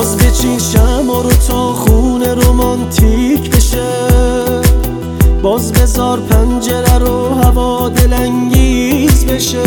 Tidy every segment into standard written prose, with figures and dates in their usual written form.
باز بچین شمع رو تا خون رومانتیک بشه، باز بذار پنجره رو هوا دلانگیز بشه.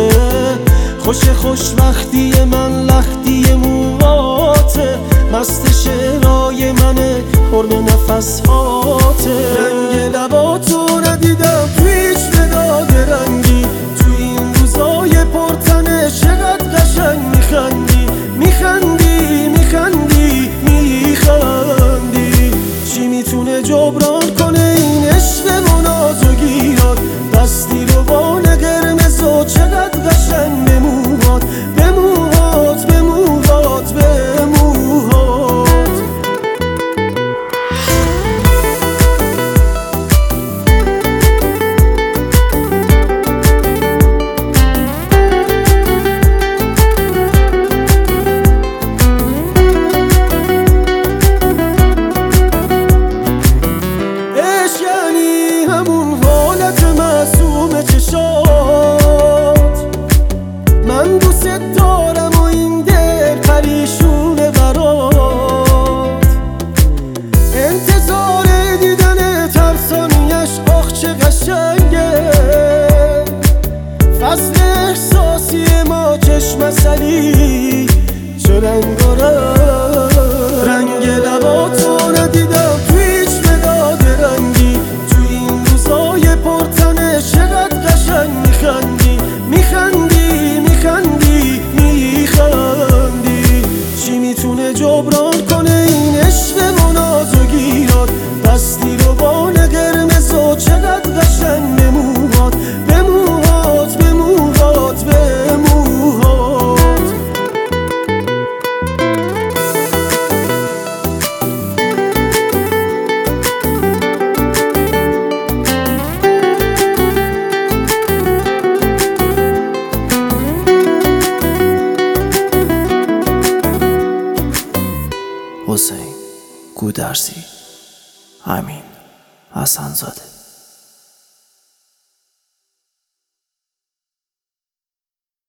خوشبختی من لختی موهاته، مست شعرهای منه پرده نفس هاته. رنگ لباتو ندیدم تو هیچ مداد رنگی، تو این روزای پرتنه چقدر قشنگ میخندی میخندی میخندی میخندی. چی میتونه جبران کنه این عشق و ناز و گیرات؟ دستی رو بان قرمز و چقدر قشنگ به موهات به موهات به موهات به موهات. من دوست دارم و این دل پریشونه برات، انتظار دیدن ترسانیش آخ چه قشنگه. فصل احساسی ما چشم اصلی چه رنگ و رنگ لباتو ندیدم تو هیچ مداد رنگی، تو این روزای پرتنه چقدر قشنگ میخندی میخندی میخندی میخندی. چی میتونه جبران کنه این عشق و ناز و گیرات؟ دستی رو بان قرمز و چقدر قشنگ به موهات به موهات به موهات به موهات. حسین گودرزی، امین حسن‌زاده.